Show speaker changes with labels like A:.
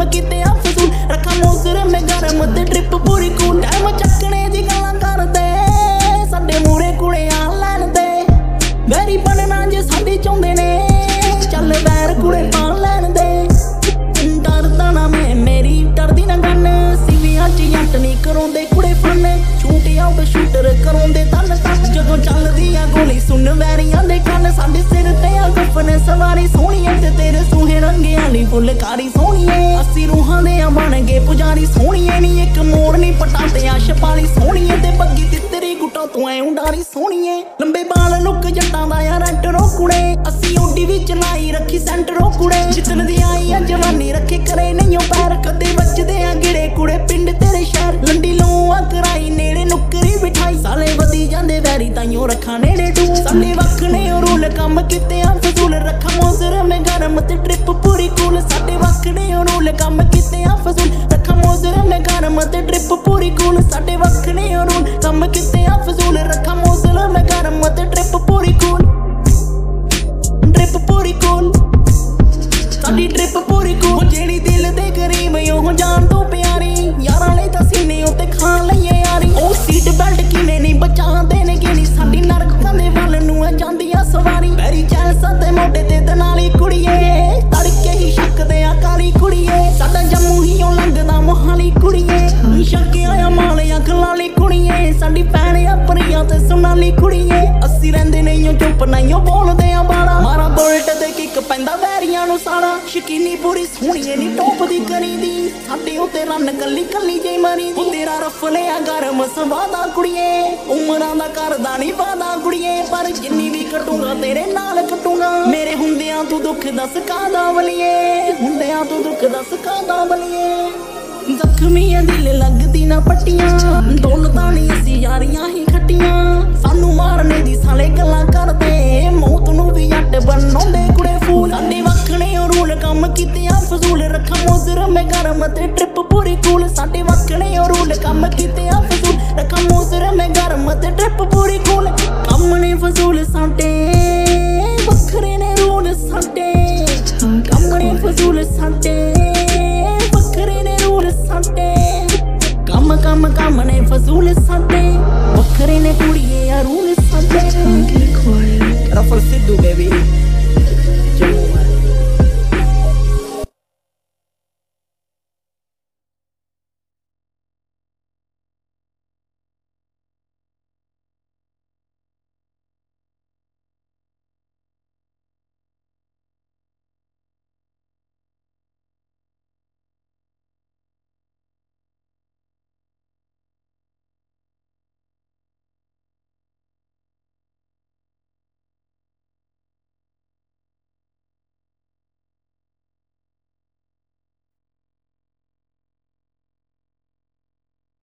A: किते आ फसूल रखा मोजर मैं गरम ते ट्रिप पूरी कूल टाइम चकने दी गल्लां करदे साडे मूरे कुड़े आ लैन दे वैरी बनना जे साडी चाहुंदे ने चल वैर कुड़े पा लैन दे डरदा ना मैं मेरी डरदी ना गन सीवियां च जट नहीं कराउंदे कुड़े फन शूट आउट शूटर कराउंदे तन तन जदों चलदी आ गोली सुन वैरियां दे कन साडे सिर ते आ गफन सवारी सोहणीए ते तेरे सूहे रंगे आली फुलकारी सोहणीए अस्सी रूहां दे आ बन गए पुजारी सोहणीए नी एक मोड़ नी पटाते आ छपाली सोहणीए ते बग्गी तितरी गुट्टा तू ऐ उडारी सोहणीए लंबे बाल लुक जट्टां दा यार रेंटरो कुड़े अस्सी ओडी विच लाई रखी सेंटरो कुड़े जितन दी आई आ जवानी रखे करे नहीं पैर कदे बचदे आ गिड़े कुड़े पिंड तेरे शहर लंडी लो आ कराई नेड़े नुकरी बिठाई साले वधी जांदे वैरी ताइयों रखा नेड़े डू साडे वखने रूल कम किते आ फजूल रखा मोजर मैं गरम ते ट्रिप पूरी कूल साडे वखने रूल कम किते आ फजूल रखा मोजर मैं गरम ते ट्रिप पूरी कूल साडे वखने रूल कम किते आ फजूल रखा मोजर मैं गरम ते ट्रिप पूरी कूल साडी ट्रिप पूरी कूल जेड़ी दिल दे करीब ओह जान तो प्यारी यारां ले तां सीने उत्ते खान लईए यारी ओ सीट बेल्ट किने नहीं बचांदे ने गिनी साडी नरकां दे वल नूं आ जांदी आ सवारी पैरी चैलसा ते मोढे ते दनाली कुड़ीए तड़के ही शकदे आ काली कुड़ीए साडा जम्मू ही ओ लंघदा मोहाली कुड़ीए शक्के आया मालिया खलाली कुड़ीए साडी भैण आ परिया ते सोनाली कुड़ीए अस्सी रहिंदे नहीं ओ चुप नहीं ओ बोलदे आ बाड़ा मारा बुलट ते किक पैंदा वैरियां नूं साड़ा शकीनी पूरी सोहणीए नी टॉप दी करी दी साडे उत्ते रन कल्ली कल्ली जे मरी दी तेरा रफले आ गरम सवादा कुड़ीए उमरां दा करदा नी वादा कुड़ीए पर जिन्नी भी कटूंगा तेरे नाल कटूंगा मेरे हुंदियां तू दुख दस कादा वलिए हुंदियां तू दुख दस कादा वलिए जख्मी दिल लगदी ना पट्टियां दौलतां नी असी यारियां ही खट्टियां सानू मारने दी साले गल्लां करदे मौत नूं भी जट बनाउंदे कुड़े फूल साडे वखने रूल कम किते आ फजूल रखा मोजर मैं गरम ते ट्रिप पूरी कूल साडे वखने रूल कम किते आ फजूल रखा मोजर मैं गरम ते ट्रिप पूरी कूल कम ने फजूल साडे वखरे ने रूल साडे कम ने फजूल साडे वखरे ने रूल साडे कम कम कम ने फजूल साडे वखरे ने कुड़िए आ रूल साडे रफल सिद्धू बेबी